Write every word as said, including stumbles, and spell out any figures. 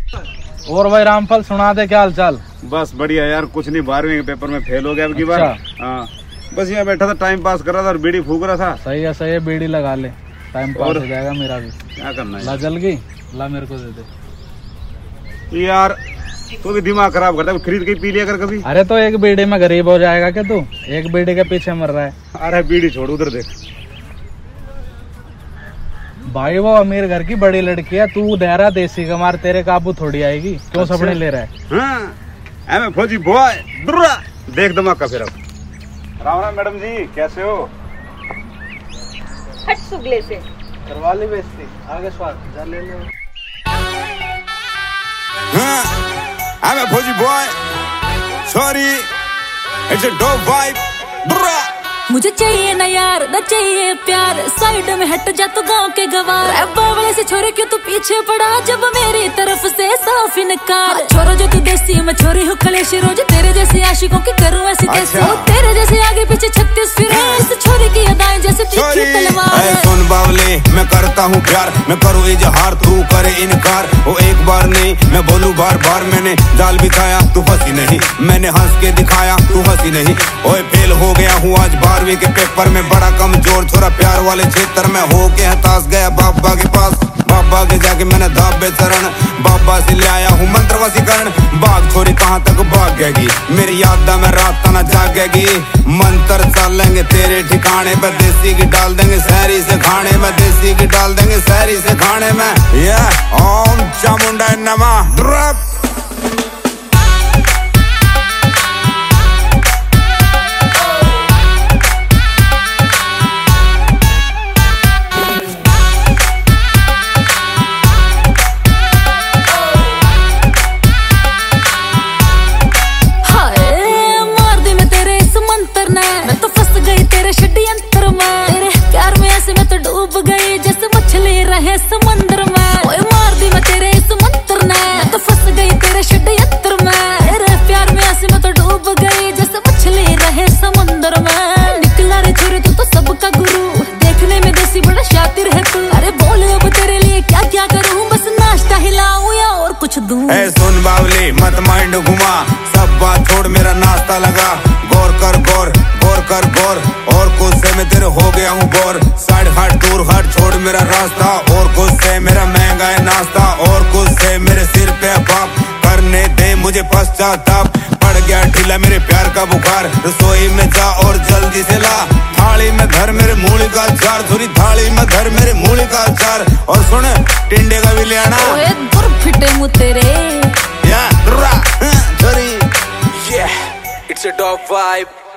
और भाई रामफल सुना दे, क्या हाल चाल? बस बढ़िया यार, कुछ नहीं, बारहवीं के पेपर में फेल हो गया अब की बार। हाँ, बस यहाँ बैठा था, टाइम पास कर रहा था और बीड़ी फूक रहा था। सही है सही है, बीड़ी लगा ले, टाइम पास हो जाएगा मेरा भी। क्या करना है? ला जल गई, ला मेरे को दे दे यार। तो भी दिमाग खराब करता है, खरीद के पी लिया कर कभी। अरे तो एक बीड़ी में गरीब हो जाएगा क्या तू? एक बीड़ी के पीछे मर रहा है। अरे बीड़ी छोड़, उधर देख भाई, वो अमीर घर की बड़ी लड़की है, तू देहरा देसी कमार, तेरे काबू थोड़ी आएगी। क्यों अच्छा। सपने ले रहा है? हाँ, मैं फौजी बॉय, देख दिमाग का फिर। अब राम राम मैडम जी, कैसे हो? हट सुगले से करवा ली बेइज्जती, आगे स्वाद जा ले ले। हाँ, I'm a फौजी boy, sorry, it's a dope vibe, bro. मुझे चाहिए ना यार, न चाहिए प्यार, साइड में हट जा तू गाँव के गवार। अब बावले से छोरे क्यों तू पीछे पड़ा, जब मेरी तरफ से साफ इनकार। छोरो जो तू देसी, मैं छोरी हूँ कलेशी, रोज तेरे जैसे आशिकों की करूँ ऐसी कैसे। तेरे जैसे आगे पीछे छत्तीस फिर इस छोरी की अदाएं जैसे तीखी तलवार। सुन बावले, मैं करता हूँ प्यार, मैं करूँ इजहार, तू करे इनकार। वो एक बार नहीं, मैं बोलूँ बार बार, मैंने जाल बिछाया तू फंसी नहीं, मैंने हंस के दिखाया तू हंसी नहीं। ओए फेल हो गया हूँ आज बारहवीं के पेपर में, बड़ा कमजोर छोरा प्यार वाले क्षेत्र में हो के हताश गया बाबा के पास। बाबा के जाके मैंने धाबे चरण, बाबा से ले आया हूँ मंत्र वसीकरण। बाग छोरी कहाँ तक भागेगी, मेरी याद में रात ना जागेगी। मंत्र चलेंगे तेरे ठिकाने पे, देसी की डाल देंगे शहरी से खाने में, देसी की डाल देंगे शहरी से खाने में। ये ओम चामुंडा नमः। ड्रॉप समंदर में ओए मार दी मैं तेरे इस मंत्र ने, मैं तो फंस गई तेरे षड्यंत्र में। तेरे प्यार में ऐसे मैं तो डूब गई जैसे मछली रहे समंदर में। निकला रे छोरे तू तो सबका गुरु, देखने में देसी बड़ा शातिर है तू। अरे बोल अब तेरे लिए क्या क्या करूं, बस नाश्ता हिलाऊं या और कुछ दूं। ए सुन बावली, मत माइंड घुमा, सब बात छोड़ मेरा नाश्ता लगा। गौर कर गौर, गौर कर गौर, और कुछ से मैं तेरे हो गया हूँ बोर। साइड हट दूर हट, छोड़ मेरा रास्ता, और कुछ से मेरा महंगा है नाश्ता, और कुछ से मेरे सिर पे बाप करने दे मुझे पश्चाताप। पड़ गया ढीला मेरे प्यार का बुखार, रसोई में जा और जल्दी से ला, थाली में धर मेरे मूली का अचार, थोड़ी थाली में धर मेरे मूली का अचार। और सुन टिंडे का भी ले आना। ओए दूर फिटे मुँह तेरे या रा छोरी, yeah, it's a dope vibe।